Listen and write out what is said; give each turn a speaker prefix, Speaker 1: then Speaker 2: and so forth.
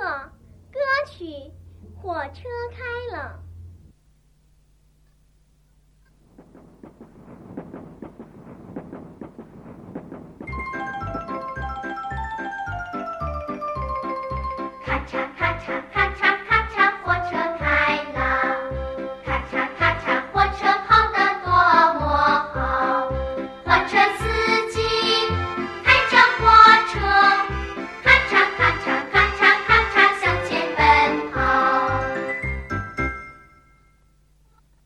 Speaker 1: 歌曲《火车开了》。
Speaker 2: 咔嚓咔嚓咔